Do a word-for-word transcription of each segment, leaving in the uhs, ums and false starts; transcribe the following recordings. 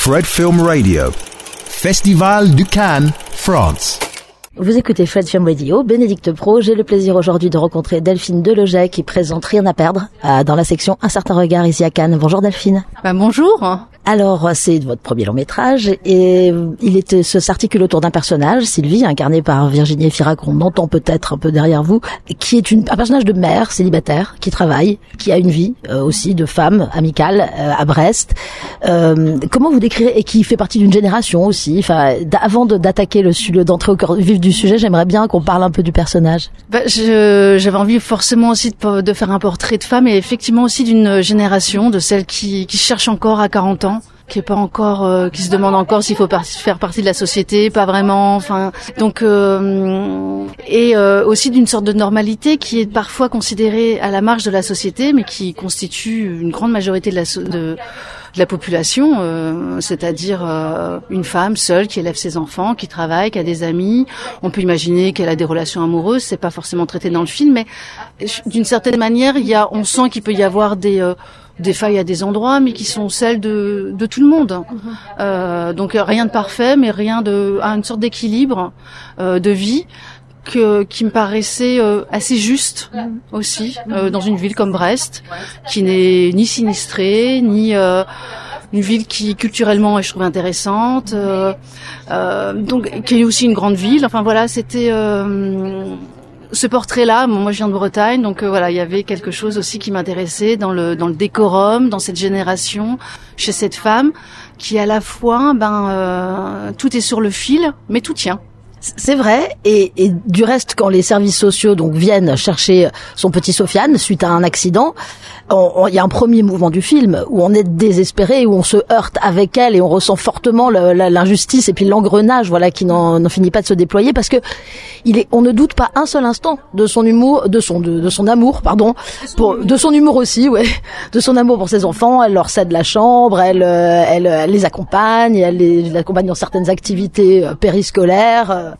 Fred Film Radio, Festival du Cannes, France. Vous écoutez Fred Film Radio, Bénédicte Pro. J'ai le plaisir aujourd'hui de rencontrer Delphine Deloget qui présente Rien à perdre euh, dans la section Un certain regard ici à Cannes. Bonjour Delphine. Bah, bonjour. Alors, c'est votre premier long métrage et il était, ce s'articule autour d'un personnage, Sylvie, incarnée par Virginie Efira, qu'on entend peut-être un peu derrière vous, qui est une, un personnage de mère célibataire, qui travaille, qui a une vie euh, aussi de femme amicale euh, à Brest. Euh, comment vous décrirez, et qui fait partie d'une génération aussi, enfin, avant de, d'attaquer le, le d'entrer au cœur vif du sujet, j'aimerais bien qu'on parle un peu du personnage. Bah, je, j'avais envie forcément aussi de, de faire un portrait de femme et effectivement aussi d'une génération, de celle qui, qui cherche encore à quarante ans, qui est pas encore, euh, qui se demande encore s'il faut par- faire partie de la société, pas vraiment. Enfin, donc euh, et euh, aussi d'une sorte de normalité qui est parfois considérée à la marge de la société, mais qui constitue une grande majorité de la so- de, de la population, euh, c'est-à-dire euh, une femme seule qui élève ses enfants, qui travaille, qui a des amis. On peut imaginer qu'elle a des relations amoureuses, c'est pas forcément traité dans le film, mais d'une certaine manière, il y a, on sent qu'il peut y avoir des euh, des failles à des endroits, mais qui sont celles de de tout le monde. Euh, donc rien de parfait, mais rien de, à une sorte d'équilibre euh, de vie que qui me paraissait euh, assez juste aussi euh, dans une ville comme Brest, qui n'est ni sinistrée ni euh, une ville qui culturellement est, je trouve, intéressante, euh, euh, donc qui est aussi une grande ville. Enfin voilà, c'était euh, ce portrait-là. Moi, je viens de Bretagne, donc euh, voilà, il y avait quelque chose aussi qui m'intéressait dans le dans le décorum, dans cette génération, chez cette femme qui à la fois, ben, euh, tout est sur le fil, mais tout tient. C'est vrai, et, et du reste, quand les services sociaux donc viennent chercher son petit Sofiane suite à un accident, il y a un premier mouvement du film où on est désespéré, où on se heurte avec elle et on ressent fortement le, la, l'injustice et puis l'engrenage, voilà, qui n'en, n'en finit pas de se déployer, parce que il est, on ne doute pas un seul instant de son humour, de son de, de son amour, pardon, pour, de son humour aussi, ouais, de son amour pour ses enfants. Elle leur cède la chambre, elle, elle, elle les accompagne, elle les, les accompagne dans certaines activités périscolaires.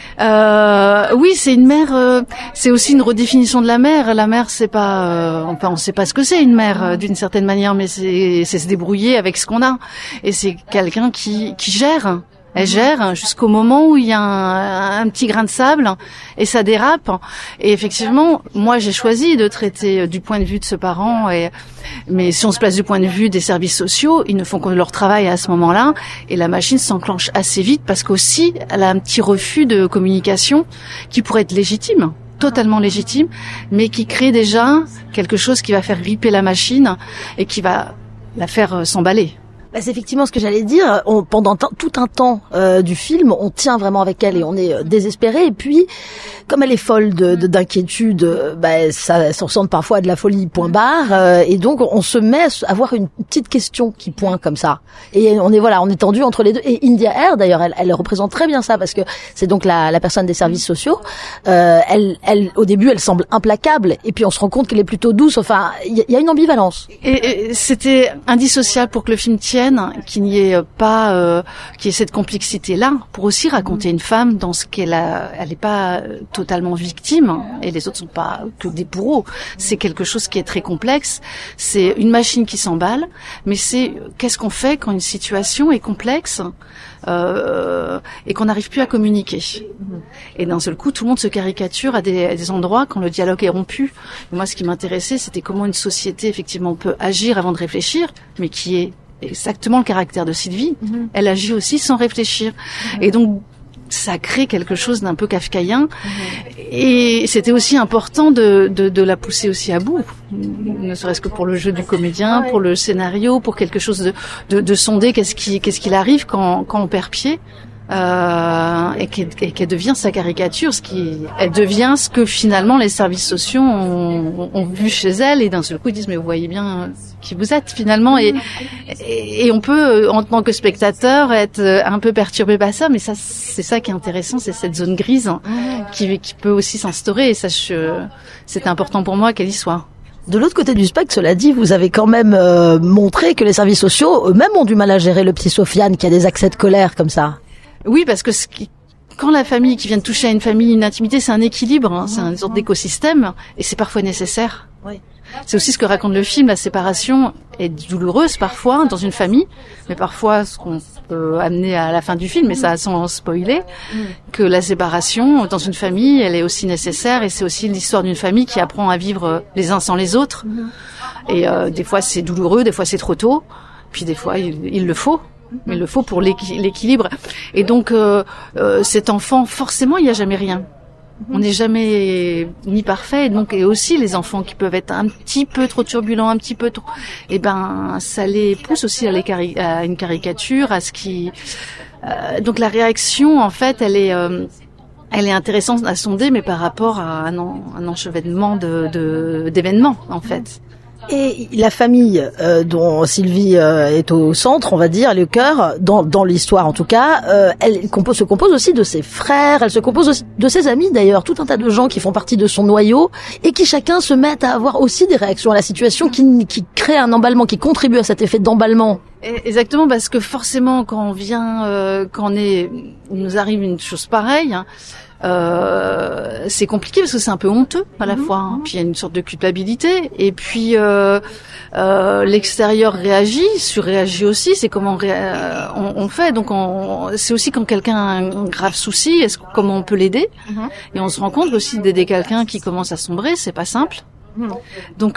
Euh, oui, c'est une mère. Euh, c'est aussi une redéfinition de la mère. La mère, c'est pas. Euh, enfin, on sait pas ce que c'est une mère euh, d'une certaine manière, mais c'est, c'est se débrouiller avec ce qu'on a. Et c'est quelqu'un qui qui gère. Elle gère jusqu'au moment où il y a un, un petit grain de sable et ça dérape. Et effectivement, moi, j'ai choisi de traiter du point de vue de ce parent. Et, mais si on se place du point de vue des services sociaux, ils ne font que leur travail à ce moment-là. Et la machine s'enclenche assez vite parce qu'aussi, elle a un petit refus de communication qui pourrait être légitime, totalement légitime, mais qui crée déjà quelque chose qui va faire gripper la machine et qui va la faire s'emballer. Bah, c'est effectivement ce que j'allais dire. On, pendant t- tout un temps euh, du film, on tient vraiment avec elle et on est euh, désespéré. Et puis, comme elle est folle de, de, d'inquiétude, euh, bah, ça, ça ressemble parfois à de la folie, point barre. Euh, et donc, on se met à avoir une petite question qui pointe comme ça. Et on est voilà, on est tendu entre les deux. Et India Air, d'ailleurs, elle, elle représente très bien ça parce que c'est donc la, la personne des services sociaux. Euh, elle, elle, au début, elle semble implacable. Et puis, on se rend compte qu'elle est plutôt douce. Enfin, il y, y a une ambivalence. Et, et c'était indissociable pour que le film tienne, qu'il n'y ait pas, euh, qu'il y ait cette complexité-là, pour aussi raconter une femme dans ce qu'elle a, elle n'est pas totalement victime, et les autres sont pas que des bourreaux. C'est quelque chose qui est très complexe. C'est une machine qui s'emballe, mais c'est qu'est-ce qu'on fait quand une situation est complexe euh, et qu'on n'arrive plus à communiquer. Et d'un seul coup, tout le monde se caricature à des, à des endroits quand le dialogue est rompu. Et moi, ce qui m'intéressait, c'était comment une société effectivement peut agir avant de réfléchir, mais qui est exactement le caractère de Sylvie. Mmh. Elle agit aussi sans réfléchir. Mmh. Et donc, ça crée quelque chose d'un peu kafkaïen. Mmh. Et c'était aussi important de, de, de la pousser aussi à bout. Ne serait-ce que pour le jeu du comédien, ouais. Pour le scénario, pour quelque chose de, de, de sonder qu'est-ce qui, qu'est-ce qu'il arrive quand, quand on perd pied. Euh, et qu'elle, et qu'elle devient sa caricature, ce qui, elle devient ce que finalement les services sociaux ont, ont vu chez elle, et d'un seul coup ils disent mais vous voyez bien qui vous êtes finalement, et, et, et on peut en tant que spectateur être un peu perturbé par ça, mais ça c'est ça qui est intéressant, c'est cette zone grise qui, qui peut aussi s'instaurer, et ça je, c'était important pour moi qu'elle y soit. De l'autre côté du spectre, cela dit, vous avez quand même euh, montré que les services sociaux eux-mêmes ont du mal à gérer le petit Sofiane qui a des accès de colère comme ça. Oui, parce que ce qui, quand la famille qui vient de toucher à une famille, une intimité, c'est un équilibre, hein, c'est une sorte d'écosystème, et c'est parfois nécessaire. Oui. C'est aussi ce que raconte le film. La séparation est douloureuse parfois dans une famille, mais parfois ce qu'on peut amener à la fin du film, mais ça sans spoiler, mmh. que la séparation dans une famille, elle est aussi nécessaire et c'est aussi l'histoire d'une famille qui apprend à vivre les uns sans les autres. Mmh. Et euh, des fois c'est douloureux, des fois c'est trop tôt, puis des fois il, il le faut. Il le faut pour l'équi- l'équilibre. Et donc euh, euh, cet enfant, forcément, il n'y a jamais rien. On n'est jamais ni parfait, donc et aussi les enfants qui peuvent être un petit peu trop turbulents, un petit peu trop, et ben ça les pousse aussi à, les cari- à une caricature, à ce qui. Euh, donc la réaction, en fait, elle est, euh, elle est intéressante à sonder, mais par rapport à un, en, un enchevêtrement de, de d'événements, en fait. Et la famille euh, dont Sylvie euh, est au centre, on va dire, le cœur, dans, dans l'histoire en tout cas, euh, elle compose, se compose aussi de ses frères, elle se compose aussi de ses amis d'ailleurs, tout un tas de gens qui font partie de son noyau et qui chacun se mettent à avoir aussi des réactions à la situation qui, qui créent un emballement, qui contribue à cet effet d'emballement. Exactement, parce que forcément quand on vient, euh, quand on est, il nous arrive une chose pareille, hein, Euh, c'est compliqué parce que c'est un peu honteux à la mmh, fois, hein. Puis il y a une sorte de culpabilité et puis euh, euh, l'extérieur réagit, surréagit aussi. C'est comment ré- on, on fait. Donc on, c'est aussi quand quelqu'un a un grave souci, est-ce comment on peut l'aider. Mmh. Et on se rend compte aussi d'aider quelqu'un qui commence à sombrer, c'est pas simple. Donc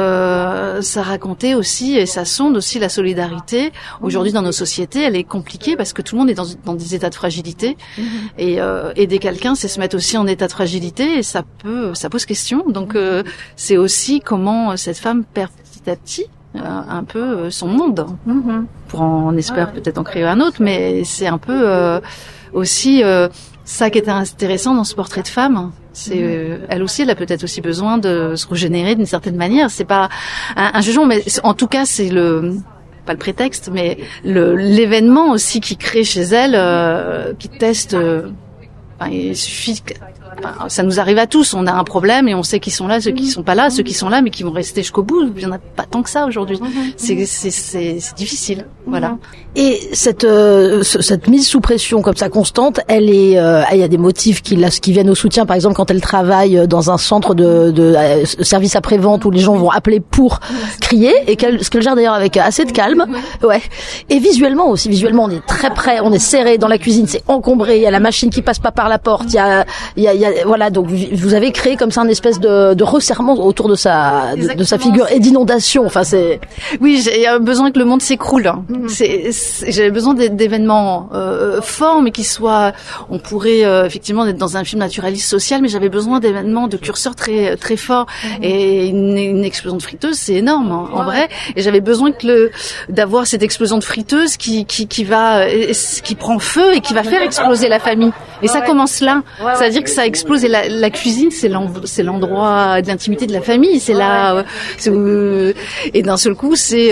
euh, ça racontait aussi et ça sonde aussi la solidarité. Aujourd'hui dans nos sociétés, elle est compliquée parce que tout le monde est dans, dans des états de fragilité et euh, aider quelqu'un, c'est se mettre aussi en état de fragilité et ça peut, ça pose question. Donc euh, c'est aussi comment cette femme perd petit à petit euh, un peu son monde. Pour en, on espère peut-être en créer un autre, mais c'est un peu euh, aussi euh, ça qui était intéressant dans ce portrait de femme. C'est euh, elle aussi, elle a peut-être aussi besoin de se régénérer d'une certaine manière. C'est pas un, un jugement, mais en tout cas, c'est le pas le prétexte, mais le l'événement aussi qui crée chez elle, euh, qui teste. Euh, enfin, il suffit. Que, enfin, ça nous arrive à tous. On a un problème et on sait qui sont là, ceux qui sont pas là, ceux qui sont là mais qui vont rester jusqu'au bout. Il y en a pas tant que ça aujourd'hui. C'est c'est c'est, c'est difficile. Voilà. Et cette euh, cette mise sous pression comme ça constante, elle est, euh, il y a des motifs qui qui viennent au soutien. Par exemple, quand elle travaille dans un centre de, de euh, service après-vente où les gens vont appeler pour crier et qu'elle, ce qu'elle gère d'ailleurs avec assez de calme. Ouais. Et visuellement aussi, visuellement, on est très près, on est serré dans la cuisine, c'est encombré. Il y a la machine qui passe pas par la porte. Il y a, il y a, il y a voilà. Donc vous avez créé comme ça un espèce de, de resserrement autour de sa de, de sa figure et d'inondation. Enfin, c'est. Oui, j'ai besoin que le monde s'écroule. C'est J'avais besoin d'événements euh, forts, mais qui soient. On pourrait euh, effectivement être dans un film naturaliste social, mais j'avais besoin d'événements de curseurs très très forts. Mm-hmm. Et une, une explosion de friteuse, c'est énorme hein, en ouais. vrai. Et j'avais besoin que le d'avoir cette explosion de friteuse qui qui qui va qui prend feu et qui va faire exploser la famille. Et ça ouais. commence là. Ouais, ouais. C'est-à-dire que ça explose. Et la, la cuisine, c'est c'est l'endroit de l'intimité de la famille. C'est là. Ouais. C'est où, et d'un seul coup, c'est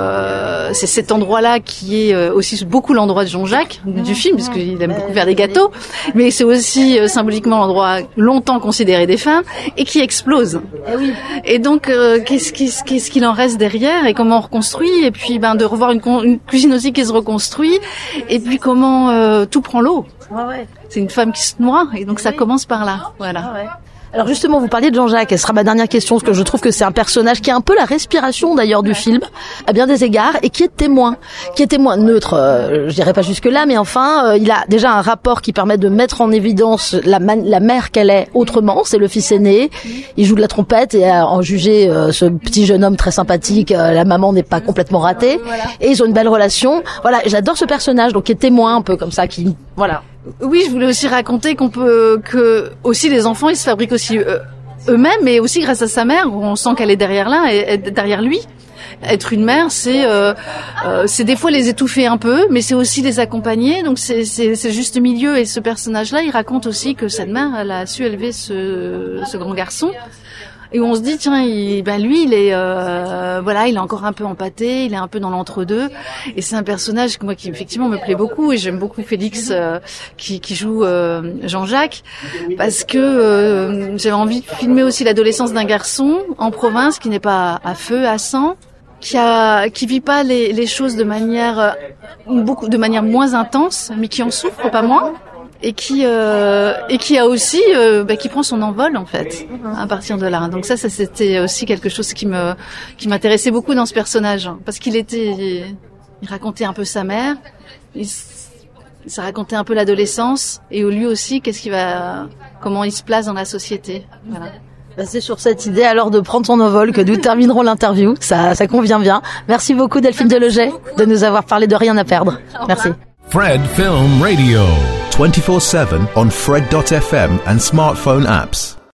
euh, c'est cet endroit-là qui est aussi beaucoup l'endroit de Jean-Jacques du film, puisqu'il aime beaucoup faire des gâteaux, mais c'est aussi euh, symboliquement l'endroit longtemps considéré des femmes et qui explose. Et donc euh, qu'est-ce qu'il qu'est-ce qu'il en reste derrière et comment on reconstruit, et puis ben de revoir une, une cuisine aussi qui se reconstruit, et puis comment euh, tout prend l'eau. C'est une femme qui se noie et donc ça commence par là. Voilà. Alors justement, vous parliez de Jean-Jacques, elle sera ma dernière question, parce que je trouve que c'est un personnage qui est un peu la respiration d'ailleurs du film, à bien des égards, et qui est témoin, qui est témoin neutre, euh, je dirais pas jusque-là, mais enfin, euh, il a déjà un rapport qui permet de mettre en évidence la, man- la mère qu'elle est autrement, c'est le fils aîné, il joue de la trompette, et à en juger euh, ce petit jeune homme très sympathique, euh, la maman n'est pas complètement ratée, et ils ont une belle relation. Voilà, j'adore ce personnage, donc qui est témoin un peu comme ça, qui, voilà. Oui, je voulais aussi raconter qu'on peut, que aussi les enfants, ils se fabriquent aussi euh, eux-mêmes, mais aussi grâce à sa mère, où on sent qu'elle est derrière là, et, et derrière lui. Être une mère, c'est euh, euh, c'est des fois les étouffer un peu, mais c'est aussi les accompagner. Donc c'est c'est c'est juste milieu. Et ce personnage-là, il raconte aussi que cette mère, elle a su élever ce ce grand garçon. Et où on se dit tiens, il, ben lui, il est euh, voilà, il est encore un peu empâté, il est un peu dans l'entre-deux. Et c'est un personnage que moi qui effectivement me plaît beaucoup, et j'aime beaucoup Félix euh, qui, qui joue euh, Jean-Jacques, parce que euh, j'avais envie de filmer aussi l'adolescence d'un garçon en province qui n'est pas à feu, à sang, qui a qui vit pas les, les choses de manière beaucoup de manière moins intense, mais qui en souffre pas moins. et qui euh, et qui a aussi euh, bah, qui prend son envol en fait à partir de là. Donc ça, ça c'était aussi quelque chose qui me qui m'intéressait beaucoup dans ce personnage, parce qu'il était il racontait un peu sa mère, il, ça racontait un peu l'adolescence, et lui aussi qu'est-ce qui va comment il se place dans la société. Voilà. Bah, c'est sur cette idée alors de prendre son envol que nous terminerons l'interview. Ça ça convient bien. Merci beaucoup Delphine Deloget de nous avoir parlé de Rien à perdre. Merci. Fred Film Radio. twenty-four seven on Fred dot f m and smartphone apps.